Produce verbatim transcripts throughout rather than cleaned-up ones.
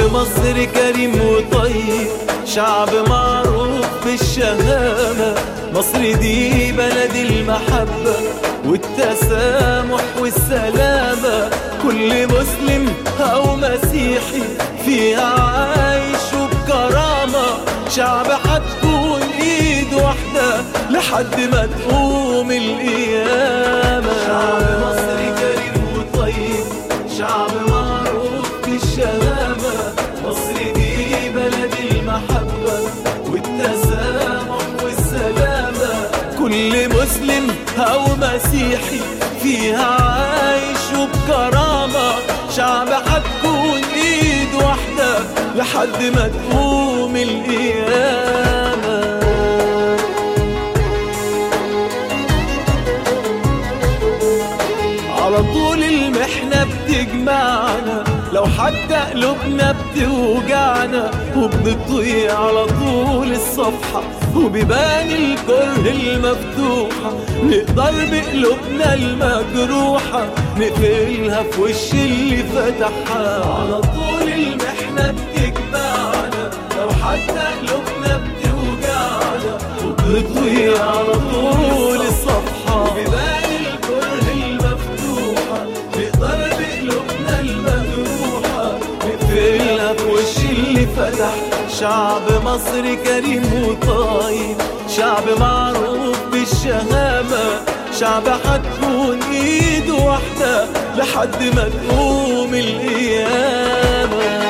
مصر كريم وطيب، شعب معروف بالشهامة. مصر دي بلد المحبة والتسامح والسلامة، كل مسلم أو مسيحي فيها عايش وبكرامة. شعب حتكون إيد واحدة لحد ما تقوم القيامة. شعب مصر كريم وطيب، شعب معروف بالشهامة. مصر دي بلد المحبة والتسامح والسلامة، كل مسلم أو مسيحي فيها عايش وبكرامة. شعب حتكون إيد واحدة لحد ما تقوم القيامة. على طول المحنة بتجمعنا، لو حتى قلوبنا بتوجعنا، وبنطيع على طول الصفحة وبيبان الكره المفتوحة. نقدر بقلوبنا المجروحة نقفلها في وش اللي فتحها. على طول المحنة بتجمعنا، لو حتى قلوبنا بتوجعنا، وبنطيع على طول الصفحة وبيبان الكره المفتوحة. نقدر بقلوبنا المجروحة نقفلها في وش اللي فتح. شعب مصر كريم وطيب، شعب معروف بالشهامة. شعب حتكون ايد واحدة لحد ما تقوم القيامة.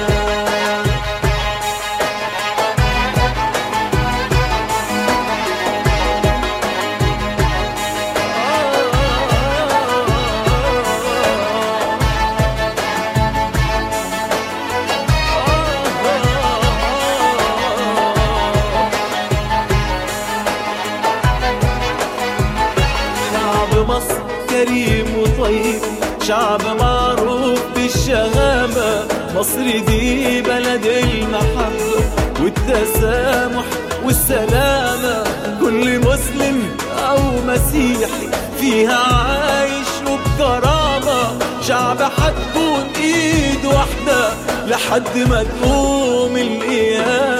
مصر كريم وطيب، شعب معروف بالشهامة. مصر دي بلد المحبة والتسامح والسلامة، كل مسلم أو مسيحي فيها عايش وبكرامة. شعب حتكون إيد واحدة لحد ما تقوم القيامة.